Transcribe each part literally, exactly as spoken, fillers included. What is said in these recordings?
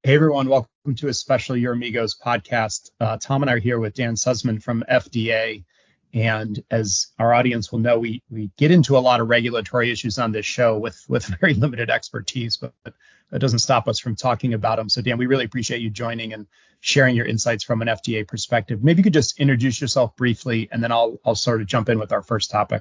Hey everyone, welcome to a special Your Amigos podcast. Uh, Tom and I are here with Dan Sussman from F D A. And as our audience will know, we we get into a lot of regulatory issues on this show with, with very limited expertise, but that doesn't stop us from talking about them. So Dan, we really appreciate you joining and sharing your insights from an F D A perspective. Maybe you could just introduce yourself briefly, and then I'll I'll sort of jump in with our first topic.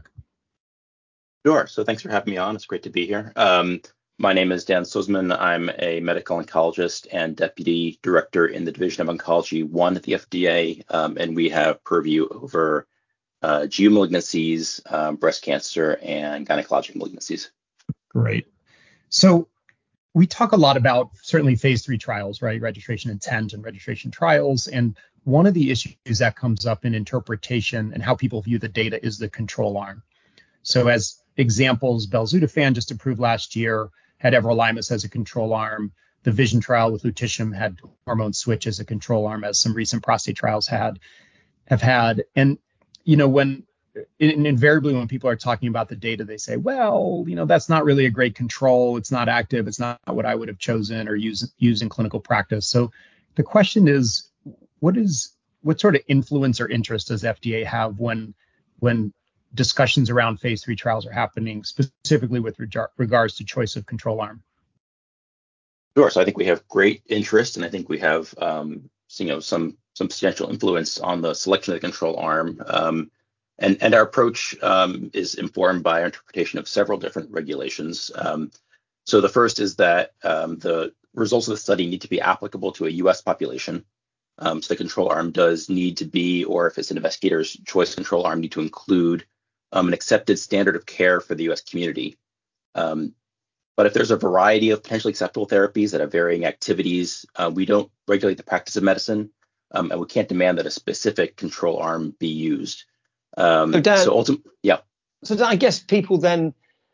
Sure. So thanks for having me on. It's great to be here. Um, My name is Dan Sussman. I'm a medical oncologist and deputy director in the Division of Oncology one at the F D A, um, and we have purview over uh, G U malignancies, um, breast cancer, and gynecologic malignancies. Great. So we talk a lot about certainly phase three trials, right? Registration intent and registration trials. And one of the issues that comes up in interpretation and how people view the data is the control arm. So as examples, belzutifan just approved last year, had everolimus as a control arm. The VISION trial with lutetium had hormone switch as a control arm, as some recent prostate trials had have had. And, you know, when in, invariably when people are talking about the data, they say, well, you know, that's not really a great control. It's not active. It's not what I would have chosen or use, use in clinical practice. So the question is, what is what sort of influence or interest does F D A have when when discussions around phase three trials are happening, specifically with reg- regards to choice of control arm? Sure. So I think we have great interest, and I think we have um, you know some some substantial influence on the selection of the control arm. Um, and and our approach um, is informed by our interpretation of several different regulations. Um, so the first is that um, the results of the study need to be applicable to a U S population. Um, so the control arm does need to be, or if it's an investigator's choice control arm, need to include Um, an accepted standard of care for the U S community. Um, but if there's a variety of potentially acceptable therapies that have varying activities, uh, we don't regulate the practice of medicine, um, and we can't demand that a specific control arm be used. Um, so, Dan, so ultimately, yeah. So I guess people then,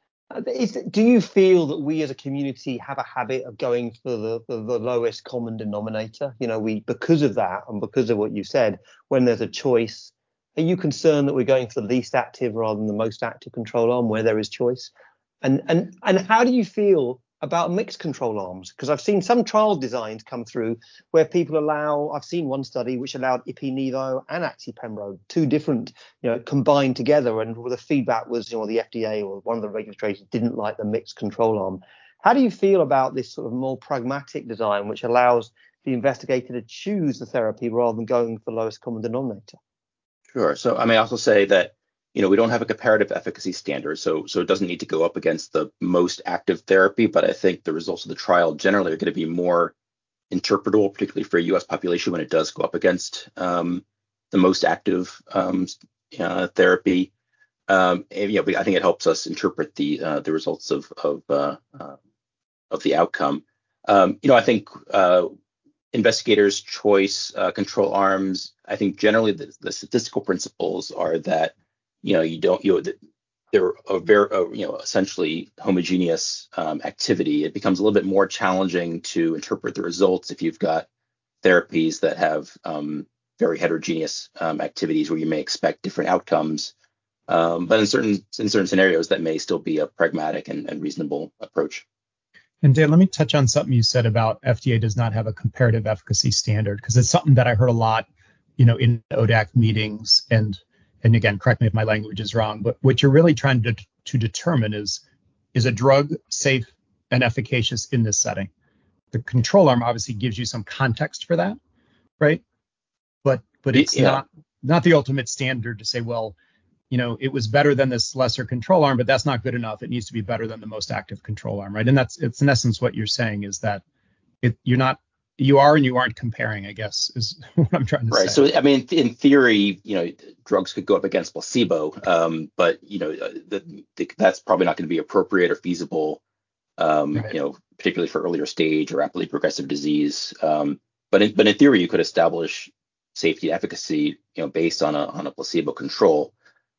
is, do you feel that we as a community have a habit of going for the, the, the lowest common denominator? You know, we because of that and because of what you said, when there's a choice, are you concerned that we're going for the least active rather than the most active control arm where there is choice? And and and how do you feel about mixed control arms? Because I've seen some trial designs come through where people allow, I've seen one study which allowed ipi-nivo and axi-pembro, two different, you know, combined together. And the feedback was, you know, the F D A or one of the regulators didn't like the mixed control arm. How do you feel about this sort of more pragmatic design, which allows the investigator to choose the therapy rather than going for the lowest common denominator? Sure. So I may also say that, you know, we don't have a comparative efficacy standard, so so it doesn't need to go up against the most active therapy. But I think the results of the trial generally are going to be more interpretable, particularly for a U S population when it does go up against um, the most active um, uh, therapy. Um, and, you know, I think it helps us interpret the uh, the results of of uh, uh, of the outcome. Um, you know, I think. Uh, investigators' choice uh, control arms, I think generally the, the statistical principles are that, you know, you don't, you know, they're a very, uh, you know, essentially homogeneous um, activity. It becomes a little bit more challenging to interpret the results if you've got therapies that have um, very heterogeneous um, activities where you may expect different outcomes. Um, but in certain in certain scenarios, that may still be a pragmatic and, and reasonable approach. And Dan, let me touch on something you said about F D A does not have a comparative efficacy standard, because it's something that I heard a lot, you know, in O D A C meetings. And and again, correct me if my language is wrong, but what you're really trying to to determine is is a drug safe and efficacious in this setting. The control arm obviously gives you some context for that, right? But but it's yeah. not not the ultimate standard to say, well, you know, it was better than this lesser control arm, but that's not good enough. It needs to be better than the most active control arm, right? And that's, it's in essence what you're saying is that it, you're not, you are and you aren't comparing, I guess, is what I'm trying to right. say. Right. So, I mean, in theory, you know, drugs could go up against placebo, um, but, you know, the, the, that's probably not going to be appropriate or feasible, um, right. you know, particularly for earlier stage or rapidly progressive disease. Um, but, in, but in theory, you could establish safety and efficacy, you know, based on a, on a placebo control.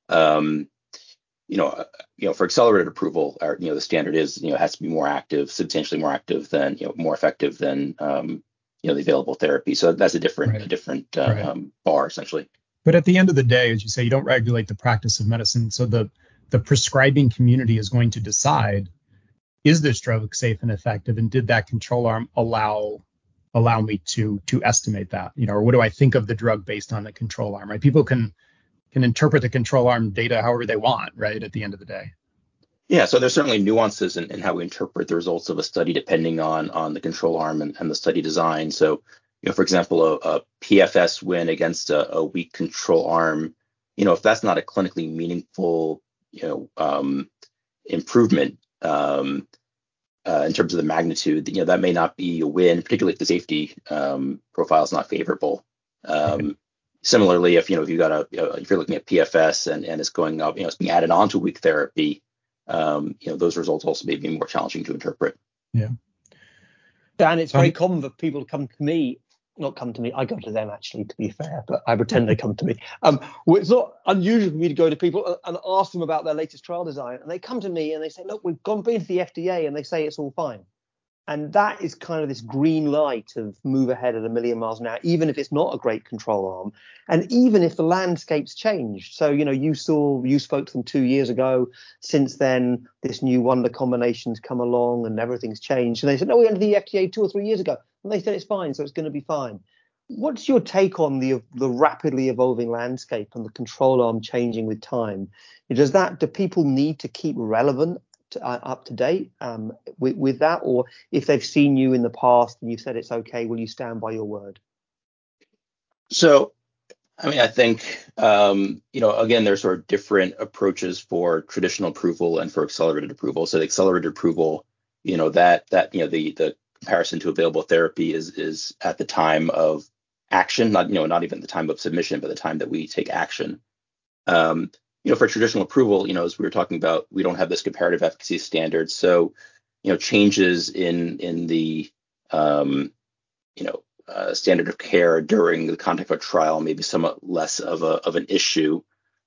Um, you know, uh, you know, for accelerated approval, or, you know, the standard is, you know, it has to be more active, substantially more active than, you know, more effective than, um, you know, the available therapy. So that's a different, right. a different uh, right. um, bar, essentially. But at the end of the day, as you say, you don't regulate the practice of medicine. So the the prescribing community is going to decide, is this drug safe and effective, and did that control arm allow allow me to to estimate that? You know, or what do I think of the drug based on the control arm? Right? People can can interpret the control arm data however they want, right? At the end of the day. Yeah, so there's certainly nuances in, in how we interpret the results of a study depending on on the control arm and, and the study design. So, you know, for example, a, a P F S win against a, a weak control arm, you know, if that's not a clinically meaningful, you know, um, improvement um, uh, in terms of the magnitude, you know, that may not be a win, particularly if the safety um, profile is not favorable. Um, similarly, if you know if you got a you know, if you're looking at P F S and and it's going up, you know, it's being added on to weak therapy. Um, you know, those results also may be more challenging to interpret. Yeah. Dan, it's Um, very common for people to come to me, not come to me, I go to them actually, to be fair, but I pretend they come to me. Um, well, it's not unusual for me to go to people and ask them about their latest trial design. And they come to me and they say, look, we've gone been to the F D A and they say it's all fine. And that is kind of this green light of move ahead at a million miles an hour, even if it's not a great control arm. And even if the landscape's changed. So, you know, you saw, you spoke to them two years ago. Since then, this new wonder combination's come along and everything's changed. And they said, no, we went to the F D A two or three years ago. And they said it's fine, so it's going to be fine. What's your take on the the rapidly evolving landscape and the control arm changing with time? Does that, do people need to keep relevant? To, uh, up to date um, with, with that, or if they've seen you in the past and you said it's okay, will you stand by your word? So, I mean, I think, um, you know, again, there's sort of different approaches for traditional approval and for accelerated approval. So the accelerated approval, you know, that, that, you know, the, the comparison to available therapy is, is at the time of action, not, you know, not even the time of submission, but the time that we take action. Um, you know, for traditional approval, you know, as we were talking about, we don't have this comparative efficacy standard. So, you know, changes in, in the, um, you know, Uh, standard of care during the conduct of a trial may be somewhat less of a of an issue.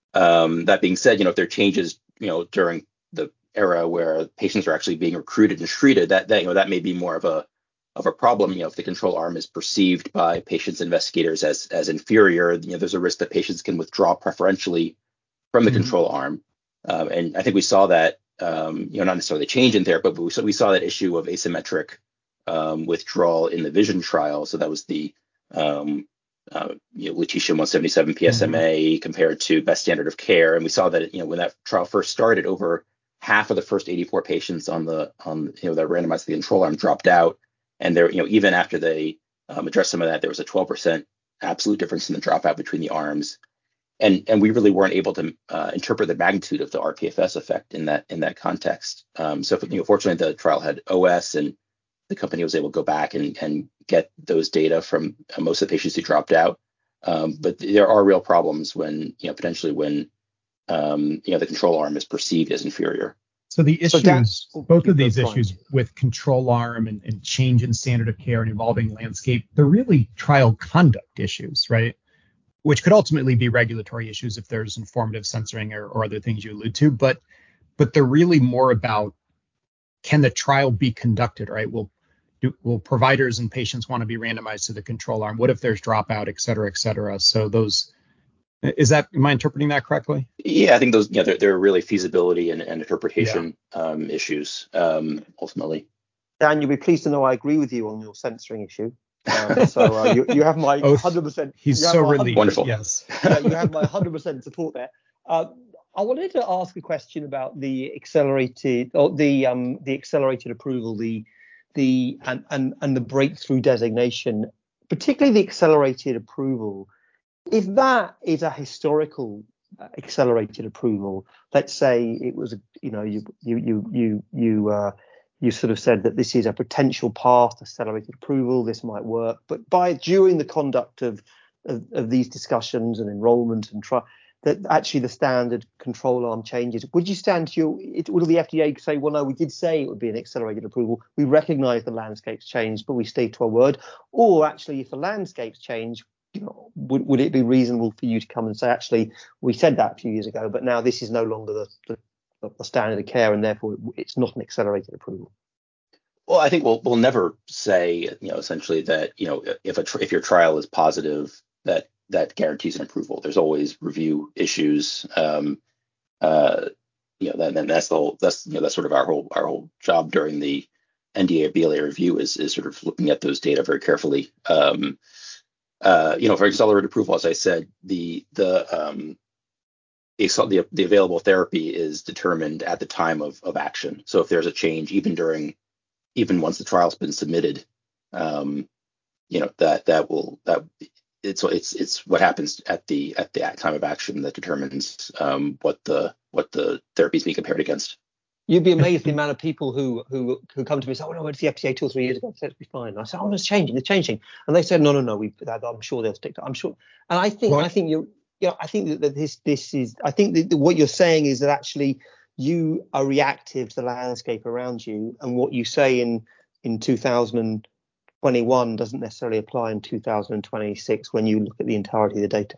Um, that being said, you know, if there are changes, you know, during the era where patients are actually being recruited and treated, that that you know that may be more of a of a problem. You know, if the control arm is perceived by patients investigators as as inferior, you know, there's a risk that patients can withdraw preferentially from the mm-hmm. control arm. Um, and I think we saw that, um, you know, not necessarily change in therapy, but we saw, we saw that issue of asymmetric Um, withdrawal in the VISION trial. So that was the um, uh, you know, lutetium one seventy-seven P S M A mm-hmm. compared to best standard of care. And we saw that, you know, when that trial first started, over half of the first eighty-four patients on the on you know that randomized to the control arm dropped out. And there, you know, even after they um, addressed some of that, there was a twelve percent absolute difference in the dropout between the arms. And and we really weren't able to uh, interpret the magnitude of the R P F S effect in that in that context. Um, so, you know, fortunately, the trial had O S, and the company was able to go back and, and get those data from uh, most of the patients who dropped out. Um, but there are real problems when, you know, potentially when, um, you know, the control arm is perceived as inferior. So the issues, so that, both of these issues fine. with control arm and, and change in standard of care and evolving landscape, they're really trial conduct issues, right? Which could ultimately be regulatory issues if there's informative censoring or, or other things you allude to. But but they're really more about, can the trial be conducted, right? Will do, will providers and patients want to be randomized to the control arm? What if there's dropout, et cetera, et cetera? So those, is that, am I interpreting that correctly? Yeah, I think those, yeah, they're, they're really feasibility and, and interpretation yeah. um, issues, um, ultimately. Dan, you'll be pleased to know I agree with you on your censoring issue. Um, so uh, you, you have my oh, one hundred percent. He's so relieved. Wonderful. Yes. Yeah, you have my one hundred percent support there. Uh, I wanted to ask a question about the accelerated or the um, the accelerated approval, the the and, and and the breakthrough designation, particularly the accelerated approval. If that is a historical accelerated approval, let's say it was, you know, you you you you you uh, you sort of said that this is a potential path to accelerated approval. This might work, but by during the conduct of of, of these discussions and enrollment and trial, that actually the standard control arm changes. Would you stand to your, it, would the F D A say, well, no, we did say it would be an accelerated approval. We recognise the landscape's changed, but we stay to our word. Or actually, if the landscape's changed, you know, would, would it be reasonable for you to come and say, actually, we said that a few years ago, but now this is no longer the, the, the standard of care, and therefore it's not an accelerated approval? Well, I think we'll we'll never say, you know, essentially that, you know, if a tr- if your trial is positive, that that guarantees an approval. There's always review issues. Um, uh, you know, that, and that's the whole, that's, you know, that's sort of our whole, our whole job during the, N D A or B L A review is is sort of looking at those data very carefully. Um, uh, you know, for accelerated approval, as I said, the the um, the, the available therapy is determined at the time of, of action. So if there's a change, even during, even once the trial's been submitted, um, you know, that that will that it's it's it's what happens at the at the time of action that determines um, what the what the therapy is being compared against. You'd be amazed the amount of people who who who come to me and say, "Oh no, I went to the F D A two or three years ago. I said it'll be fine." And I said, "Oh, it's changing, it's changing," and they said, "No, no, no, we I'm sure they'll stick to." I'm sure, and I think Well, I think you're. You know, I think that this this is. I think that what you're saying is that actually you are reactive to the landscape around you, and what you say in in two thousand twenty-one doesn't necessarily apply in two thousand twenty-six when you look at the entirety of the data.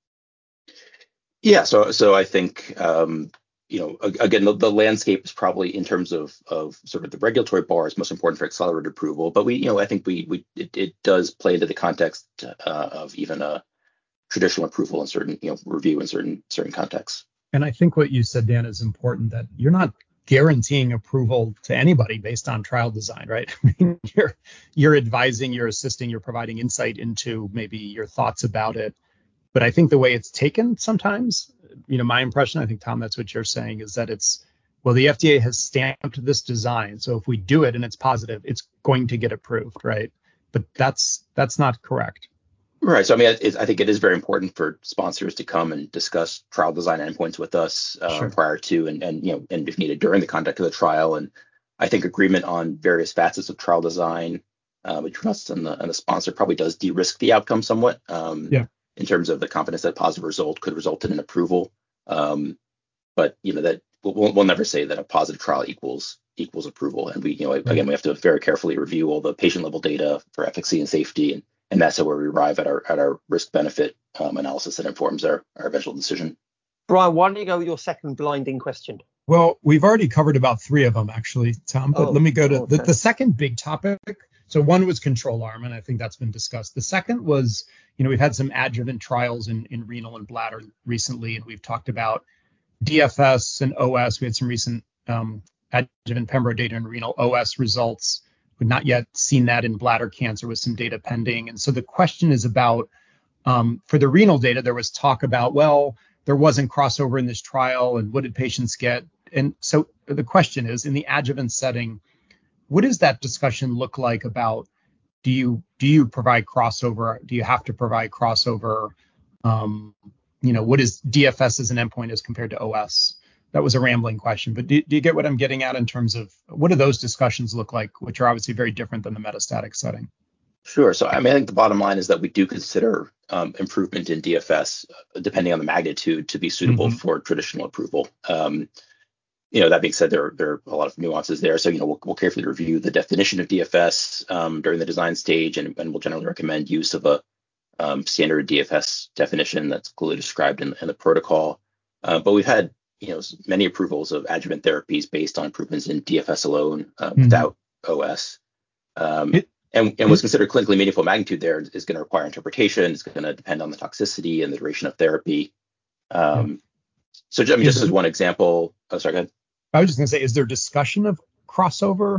Yeah. So so I think um, you know again the, the landscape is probably in terms of of sort of the regulatory bar is most important for accelerated approval, but we you know I think we we it, it does play into the context uh, of even a traditional approval in certain, you know, review in certain certain contexts. And I think what you said, Dan, is important, that you're not guaranteeing approval to anybody based on trial design, right? I mean, you're you're advising, you're assisting, you're providing insight into maybe your thoughts about it. But I think the way it's taken sometimes, you know, my impression, I think, Tom, that's what you're saying, is that it's, well, the F D A has stamped this design, so if we do it and it's positive, it's going to get approved, right? But that's that's not correct. Right. So I mean, it, I think it is very important for sponsors to come and discuss trial design endpoints with us um, sure. prior to and and you know and if needed during the conduct of the trial. And I think agreement on various facets of trial design uh, between us and the and the sponsor probably does de-risk the outcome somewhat. Um, yeah. In terms of the confidence that a positive result could result in an approval. Um, but you know that we'll, we'll never say that a positive trial equals equals approval. And we you know right. again we have to very carefully review all the patient level data for efficacy and safety and. And that's where we arrive at our at our risk benefit um, analysis that informs our, our eventual decision. Brian, why don't you go with your second blinding question? Well, we've already covered about three of them, actually, Tom. But oh, let me go to okay. the, the second big topic. So one was control arm, and I think that's been discussed. The second was, you know, we've had some adjuvant trials in, in renal and bladder recently, and we've talked about D F S and O S. We had some recent um, adjuvant pembro data in renal O S results. We've not yet seen that in bladder cancer with some data pending. And so the question is about, um, for the renal data, there was talk about, well, there wasn't crossover in this trial, and what did patients get? And so the question is, in the adjuvant setting, what does that discussion look like about, do you do you provide crossover? Do you have to provide crossover? Um, you know, what is D F S as an endpoint as compared to O S? That was a rambling question, but do, do you get what I'm getting at in terms of what do those discussions look like, which are obviously very different than the metastatic setting? Sure. So I mean, I think the bottom line is that we do consider um, improvement in D F S, uh, depending on the magnitude, to be suitable mm-hmm. for traditional approval. Um, you know, that being said, there, there are a lot of nuances there. So, you know, we'll, we'll carefully review the definition of D F S um, during the design stage, and, and we'll generally recommend use of a um, standard D F S definition that's clearly described in, in the protocol. Uh, but we've had you know, many approvals of adjuvant therapies based on improvements in D F S alone uh, mm-hmm. without O S. Um, it, and, and what's considered clinically meaningful magnitude there is going to require interpretation. It's going to depend on the toxicity and the duration of therapy. Um, yeah. So I mean, just as one example, oh, sorry, go ahead. I was just going to say, is there discussion of crossover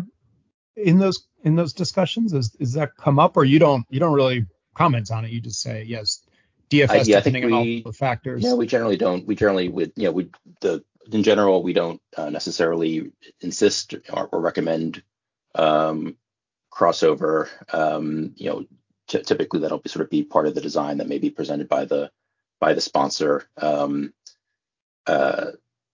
in those in those discussions? Is is that come up, or you don't you don't really comment on it? You just say yes. D F S, uh, yeah, depending we, on all the factors. Yeah, we generally don't. We generally would, you know, we the in general we don't uh, necessarily insist or, or recommend um, crossover. Um, you know, t- typically that'll be sort of be part of the design that may be presented by the by the sponsor. Um, uh,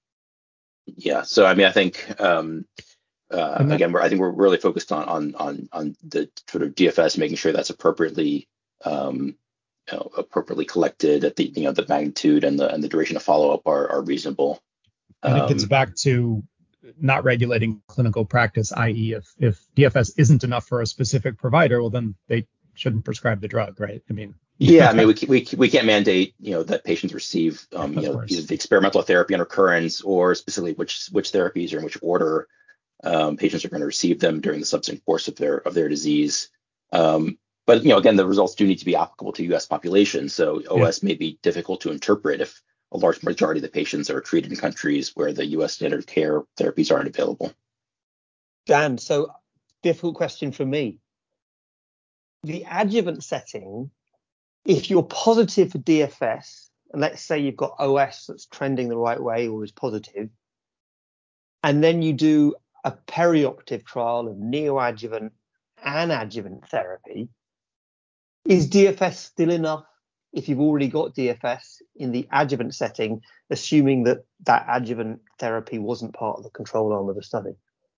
yeah, so I mean, I think um, uh, that, again, we're, I think we're really focused on on on on the sort of D F S, making sure that's appropriately. Um, You know, appropriately collected at the you know the magnitude and the and the duration of follow up are, are reasonable. And it gets um, back to not regulating clinical practice, that is, if if D F S isn't enough for a specific provider, well then they shouldn't prescribe the drug, right? I mean, yeah, I mean we we we can't mandate you know that patients receive um, you know course. either the experimental therapy on recurrence or specifically which which therapies or in which order um, patients are going to receive them during the subsequent course of their of their disease. Um, But, you know, again, the results do need to be applicable to U S populations. So O S yeah. may be difficult to interpret if a large majority of the patients are treated in countries where the U S standard of care therapies aren't available. Dan, so difficult question for me. The adjuvant setting, if you're positive for D F S, and let's say you've got O S that's trending the right way or is positive, and then you do a perioperative trial of neoadjuvant and adjuvant therapy, is D F S still enough if you've already got D F S in the adjuvant setting, assuming that that adjuvant therapy wasn't part of the control arm of the study?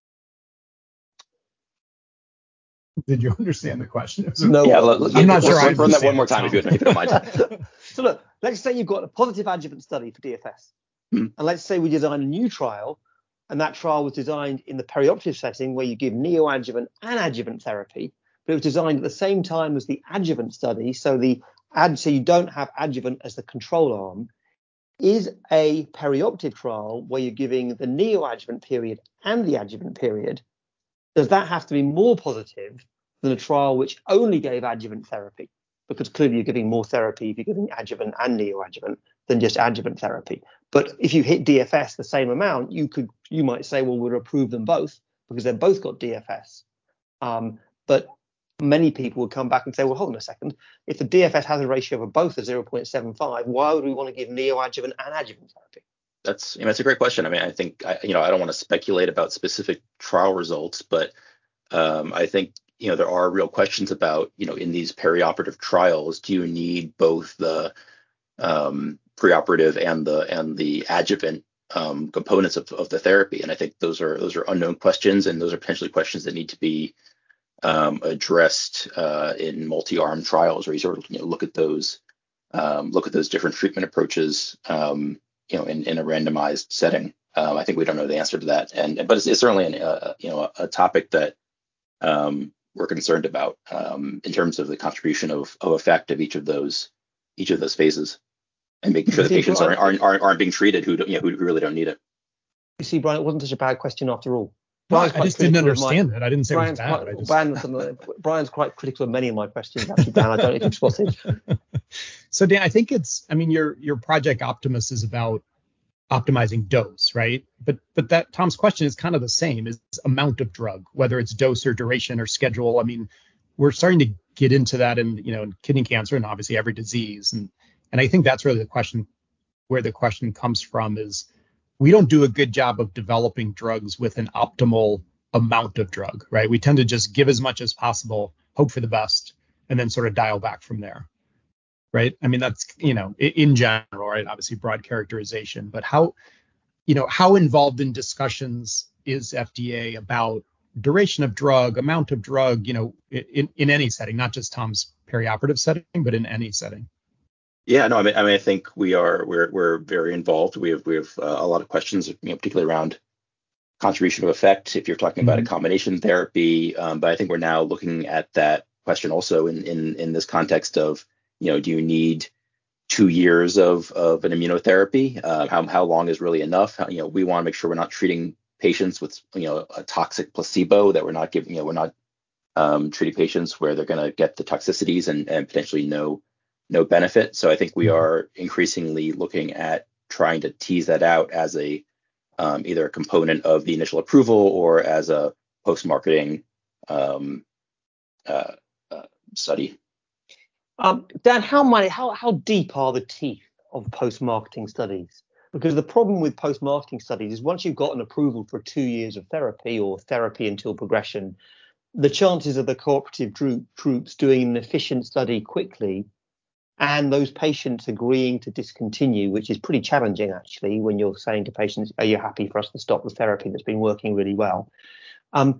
Did you understand the question? No, yeah, I'm yeah, not sure I Run that one understand more it, time if you, Tom. if you don't mind. So look, let's say you've got a positive adjuvant study for D F S. Hmm. And let's say we design a new trial, and that trial was designed in the perioperative setting where you give neoadjuvant and adjuvant therapy, but it was designed at the same time as the adjuvant study. So the ad, so you don't have adjuvant as the control arm. Is a perioperative trial where you're giving the neoadjuvant period and the adjuvant period, does that have to be more positive than a trial which only gave adjuvant therapy? Because clearly you're giving more therapy if you're giving adjuvant and neoadjuvant than just adjuvant therapy. But if you hit D F S the same amount, you could you might say, well, we'll approve them both because they've both got D F S. Um, but many people would come back and say, well, hold on a second. If the D F S has a ratio of both of zero point seven five, why would we want to give neoadjuvant and adjuvant therapy? That's, you know, that's a great question. I mean, I think, I, you know, I don't want to speculate about specific trial results, but um, I think, you know, there are real questions about, you know, in these perioperative trials, do you need both the um, preoperative and the and the adjuvant um, components of, of the therapy? And I think those are those are unknown questions, and those are potentially questions that need to be um, addressed uh, in multi-arm trials, where you sort of, you know, look at those um, look at those different treatment approaches, um, you know, in, in a randomized setting. Um, I think we don't know the answer to that, and but it's, it's certainly an, uh, you know a, a topic that um, we're concerned about um, in terms of the contribution of, of effect of each of those each of those phases, and making sure the See, patients Brian, aren't, aren't aren't aren't being treated who don't, you know, who really don't need it. You see, Brian, it wasn't such a bad question after all. No, Brian's I quite just didn't critical of my- understand it. I didn't say Brian's it was bad. quite, I just... Brian's, Brian's quite critical of many of my questions, actually, Dan. I don't know if you've spotted. So Dan, I think it's, I mean, your your Project Optimus is about optimizing dose, right? But but that Tom's question is kind of the same, is amount of drug, whether it's dose or duration or schedule. I mean, we're starting to get into that in, you know, in kidney cancer and obviously every disease. And and I think that's really the question, where the question comes from, is we don't do a good job of developing drugs with an optimal amount of drug, right? We tend to just give as much as possible, hope for the best, and then sort of dial back from there, right? I mean, that's, you know, in general, right? Obviously broad characterization, but how, you know, how involved in discussions is F D A about duration of drug, amount of drug, you know, in, in any setting, not just Tom's perioperative setting, but in any setting? Yeah, no, I mean, I mean, I think we are we're we're very involved. We have we have uh, a lot of questions, you know, particularly around contribution of effect, if you're talking about Mhm. a combination therapy. Um, but I think we're now looking at that question also in in in this context of, you know, do you need two years of of an immunotherapy? Uh, how how long is really enough? How, you know, we want to make sure we're not treating patients with, you know, a toxic placebo, that we're not giving, you know, we're not um, treating patients where they're going to get the toxicities and and potentially no no benefit. So I think we are increasingly looking at trying to tease that out as a um, either a component of the initial approval or as a post-marketing um, uh, uh, study. Um, Dan, how many, how how deep are the teeth of post-marketing studies? Because the problem with post-marketing studies is once you've got an approval for two years of therapy or therapy until progression, the chances of the cooperative group, troops doing an efficient study quickly and those patients agreeing to discontinue, which is pretty challenging actually, when you're saying to patients, are you happy for us to stop the therapy that's been working really well? Um,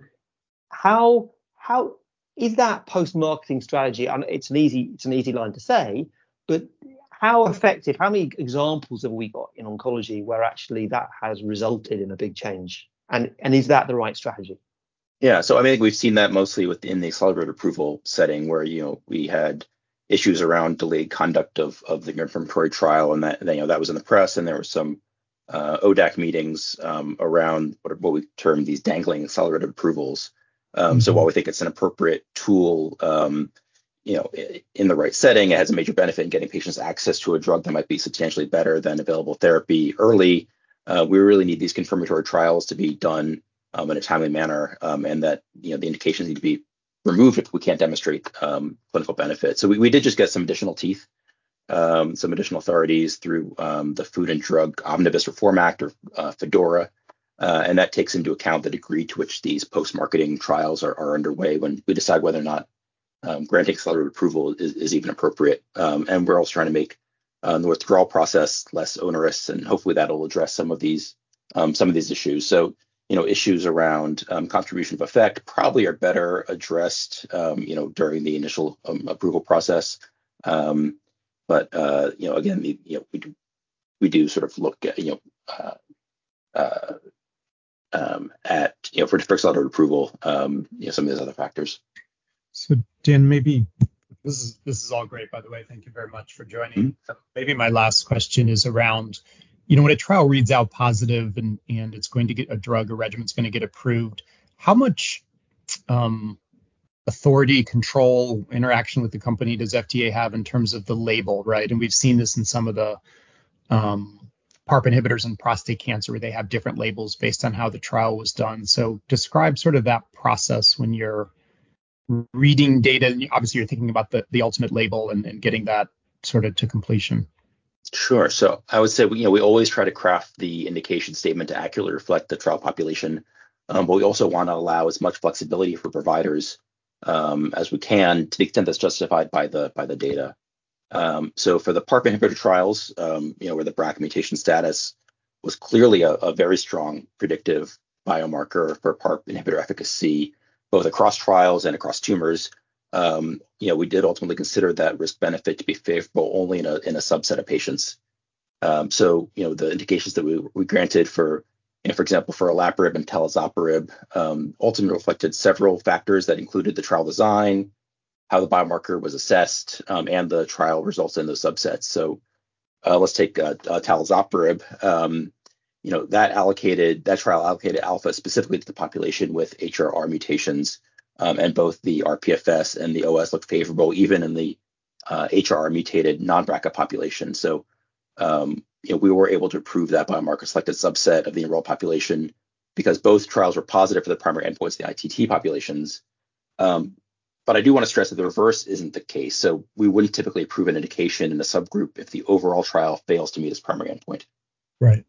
how how is that post-marketing strategy? And it's an easy it's an easy line to say, but how effective? How many examples have we got in oncology where actually that has resulted in a big change? And and is that the right strategy? Yeah, so I mean, we've seen that mostly within the accelerated approval setting, where, you know, we had issues around delayed conduct of of the confirmatory trial, and that, you know, that was in the press, and there were some uh, O D A C meetings um, around what, what we term these dangling accelerated approvals. Um, mm-hmm. So while we think it's an appropriate tool, um, you know, in the right setting, it has a major benefit in getting patients access to a drug that might be substantially better than available therapy early. Uh, we really need these confirmatory trials to be done um, in a timely manner, um, and that you know the indications need to be removed if we can't demonstrate um, clinical benefit. So we, we did just get some additional teeth, um, some additional authorities through um, the Food and Drug Omnibus Reform Act, or uh, FDORA, uh, and that takes into account the degree to which these post-marketing trials are, are underway when we decide whether or not um, granting accelerated approval is, is even appropriate. Um, and we're also trying to make uh, the withdrawal process less onerous, and hopefully that'll address some of these um, some of these issues. So you know, issues around um, contribution of effect probably are better addressed, um, you know, during the initial um, approval process. Um, but uh, you know, again, the, you know, we do we do sort of look at, you know, uh, uh, um, at you know for, for accelerated approval, um, you know, some of those other factors. So Dan, maybe this is this is all great, by the way. Thank you very much for joining. Mm-hmm. Maybe my last question is around, you know, when a trial reads out positive and, and it's going to get a drug or regimen's going to get approved, how much um, authority, control, interaction with the company does F D A have in terms of the label, right? And we've seen this in some of the um, PARP inhibitors in prostate cancer, where they have different labels based on how the trial was done. So describe sort of that process when you're reading data. Obviously, you're thinking about the, the ultimate label and, and getting that sort of to completion. Sure. So I would say we, you know, we always try to craft the indication statement to accurately reflect the trial population, um, but we also want to allow as much flexibility for providers um, as we can, to the extent that's justified by the by the data. Um, so for the PARP inhibitor trials, um, you know, where the B R C A mutation status was clearly a, a very strong predictive biomarker for PARP inhibitor efficacy, both across trials and across tumors. Um, you know, we did ultimately consider that risk benefit to be favorable only in a in a subset of patients. Um, so, you know, the indications that we, we granted for, you know, for example, for olaparib and talazoparib, um, ultimately reflected several factors that included the trial design, how the biomarker was assessed, um, and the trial results in those subsets. So, uh, let's take uh, uh, talazoparib. Um, you know, that allocated that trial allocated alpha specifically to the population with H R R mutations. Um, and both the R P F S and the O S looked favorable, even in the uh, H R R mutated non-B R C A population. So, um, you know, we were able to prove that biomarker selected subset of the enrolled population because both trials were positive for the primary endpoints, the I T T populations. Um, but I do want to stress that the reverse isn't the case. So we wouldn't typically approve an indication in a subgroup if the overall trial fails to meet its primary endpoint. Right.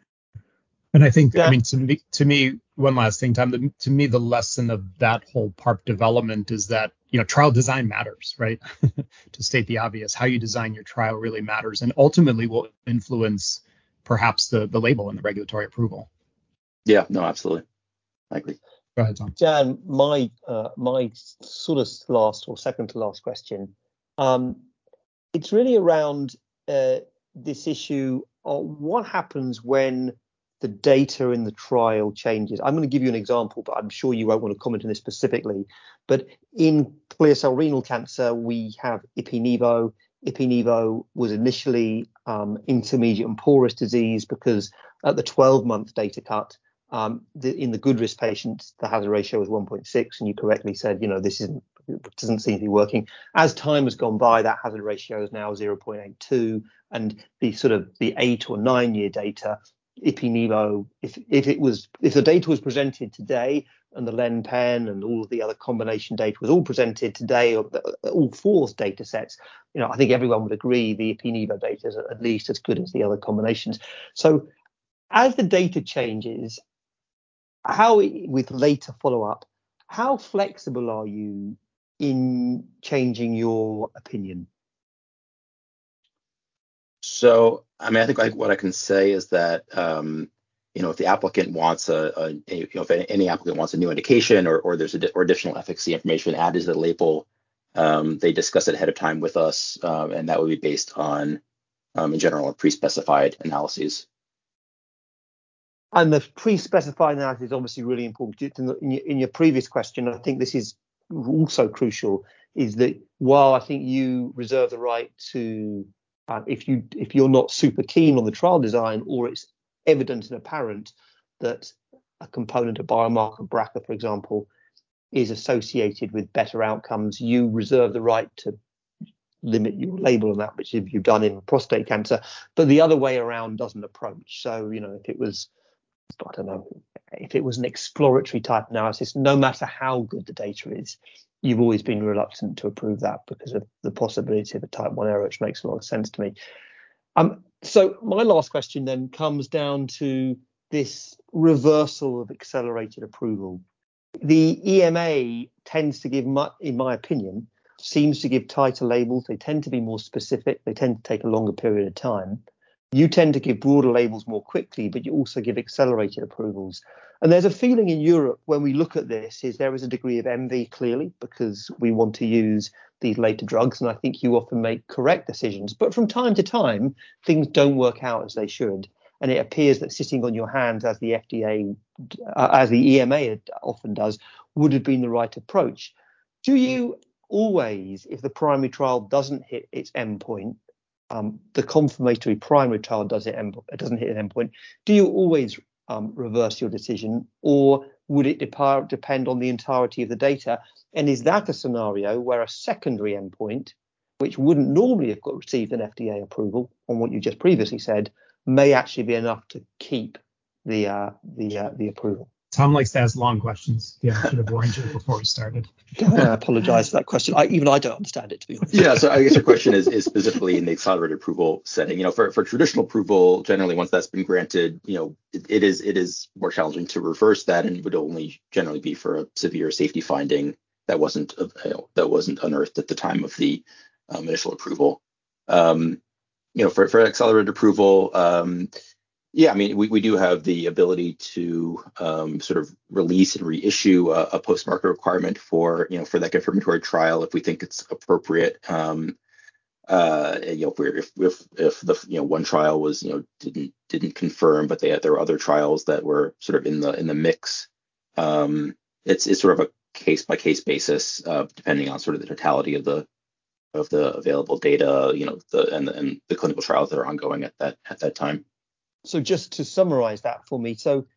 And I think, yeah. I mean, to me, to me, one last thing, Tom, the, to me, the lesson of that whole PARP development is that, you know, trial design matters, right? To state the obvious, how you design your trial really matters and ultimately will influence perhaps the, the label and the regulatory approval. Yeah, no, absolutely. I agree. Go ahead, Tom. Dan, my, uh, my sort of last or second to last question, um, it's really around uh, this issue of what happens when the data in the trial changes. I'm going to give you an example, but I'm sure you won't want to comment on this specifically. But in clear cell renal cancer, we have Ipi-Nivo. Ipi-Nivo was initially um, intermediate and porous disease because at the twelve-month data cut, um, the, in the good risk patients, the hazard ratio was one point six, and you correctly said, you know, this isn't, doesn't seem to be working. As time has gone by, that hazard ratio is now zero point eight two, and the sort of the eight or nine year data, Ipi-Nivo, if if it was if the data was presented today and the Len-Pen and all of the other combination data was all presented today, or all four data sets, you know, I think everyone would agree the Ipi-Nivo data is at least as good as the other combinations. So as the data changes, how with later follow-up, how flexible are you in changing your opinion? So, I mean, I think like what I can say is that, um, you know, if the applicant wants a, a, a you know, if any applicant wants a new indication or or there's a, or additional efficacy information added to the label, um, they discuss it ahead of time with us, um, and that would be based on, um, in general, pre-specified analyses. And the pre-specified analysis is obviously really important. In your, in your previous question, I think this is also crucial, is that while I think you reserve the right to, uh, if you if you're not super keen on the trial design or it's evident and apparent that a component of biomarker B R C A, for example, is associated with better outcomes, you reserve the right to limit your label on that, which you've done in prostate cancer. But the other way around doesn't approach. So, you know, if it was I don't know, if it was an exploratory type analysis, no matter how good the data is, you've always been reluctant to approve that because of the possibility of a type one error, which makes a lot of sense to me. Um, so my last question then comes down to this reversal of accelerated approval. The E M A tends to give, mu- in my opinion, seems to give tighter labels. They tend to be more specific. They tend to take a longer period of time. You tend to give broader labels more quickly, but you also give accelerated approvals. And there's a feeling in Europe when we look at this is there is a degree of envy, clearly, because we want to use these later drugs. And I think you often make correct decisions. But from time to time, things don't work out as they should. And it appears that sitting on your hands, as the F D A, uh, as the E M A often does, would have been the right approach. Do you always, if the primary trial doesn't hit its endpoint, um, the confirmatory primary trial does it end, doesn't hit an endpoint, do you always um, reverse your decision, or would it dep- depend on the entirety of the data? And is that a scenario where a secondary endpoint, which wouldn't normally have got received an F D A approval on what you just previously said, may actually be enough to keep the uh, the uh, the approval? Tom likes to ask long questions. Yeah, I should have warned you before we started. God, I apologize for that question. I, even I don't understand it, to be honest. Yeah, so I guess your question is, is specifically in the accelerated approval setting. You know, for, for traditional approval, generally once that's been granted, you know, it, it is it is more challenging to reverse that, and would only generally be for a severe safety finding that wasn't uh, you know, that wasn't unearthed at the time of the um, initial approval. Um, you know, for, for accelerated approval, um, yeah, I mean, we, we do have the ability to um, sort of release and reissue a, a post-market requirement for, you know, for that confirmatory trial if we think it's appropriate. Um, uh, you know, if, we're, if if if the you know one trial was you know didn't didn't confirm, but they had, there were other trials that were sort of in the in the mix. Um, it's it's sort of a case by case basis, uh, depending on sort of the totality of the of the available data, you know, the and and the clinical trials that are ongoing at that at that time. So just to summarize that for me, so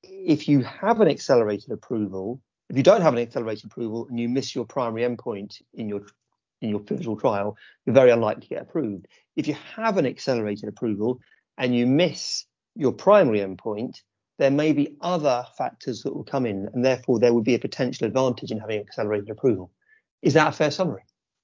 if you have an accelerated approval, if you don't have an accelerated approval and you miss your primary endpoint in your in your pivotal trial, you're very unlikely to get approved. If you have an accelerated approval and you miss your primary endpoint, there may be other factors that will come in, and therefore there would be a potential advantage in having accelerated approval. Is that a fair summary?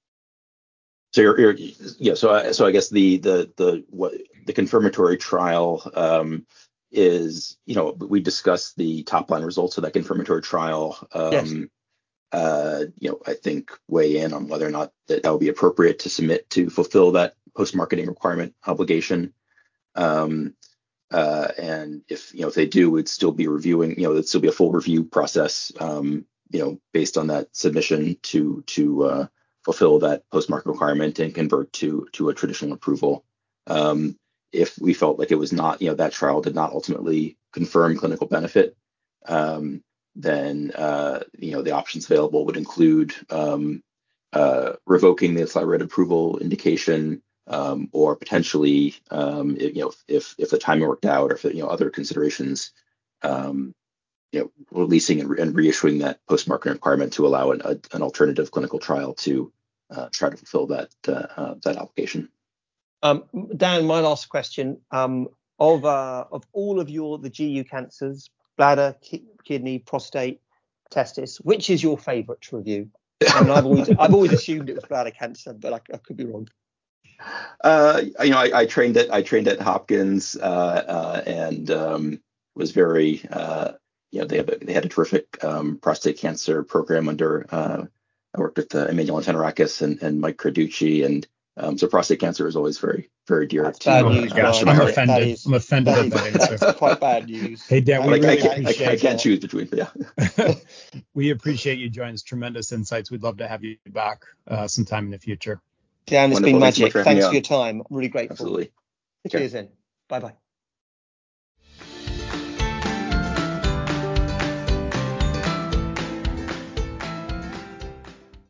So you're, you're yeah. So I, so I guess the the the what the confirmatory trial um, is, you know, we discussed the top line results of that confirmatory trial. Um, yes. Uh, you know, I think weigh in on whether or not that, that would be appropriate to submit to fulfill that post-marketing requirement obligation. Um, uh, and if you know if they do, we'd still be reviewing. You know, it'd still be a full review process. Um, you know, based on that submission to to uh, fulfill that post-market requirement and convert to to a traditional approval. Um, if we felt like it was not, you know, that trial did not ultimately confirm clinical benefit, um, then uh, you know the options available would include um, uh, revoking the accelerated approval indication, um, or potentially, um, if, you know, if if the timing worked out, or if you know other considerations. Um, you know, releasing and, re- and reissuing that post-marketing requirement to allow an, a, an alternative clinical trial to uh, try to fulfill that uh, uh, that application. Um, Dan, my last question: um, of uh, of all of your the G U cancers, bladder, ki- kidney, prostate, testis, which is your favourite to review? I mean, I've always I've always assumed it was bladder cancer, but I, I could be wrong. Uh, you know, I, I trained at I trained at Hopkins uh, uh, and um, was very. Uh, You know, they have a, they had a terrific um, prostate cancer program under. Uh, I worked with uh, Emmanuel Antonarakis and, and Mike Carducci, and um, so prostate cancer is always very very dear That's to. bad Uh, news, gosh, Brian. I'm That- offended. That is, I'm offended that at that is, answer. that's quite bad news. Hey, Dan, we like, really I, can't, I, appreciate I can't uh, choose between. Yeah. we appreciate you joining us. Tremendous insights. We'd love to have you back uh, sometime in the future. Dan, it's Wonderful. been Thanks so magic. much for having me Thanks on. for your time. I'm really grateful. Absolutely. Take care. Cheers then. Bye bye.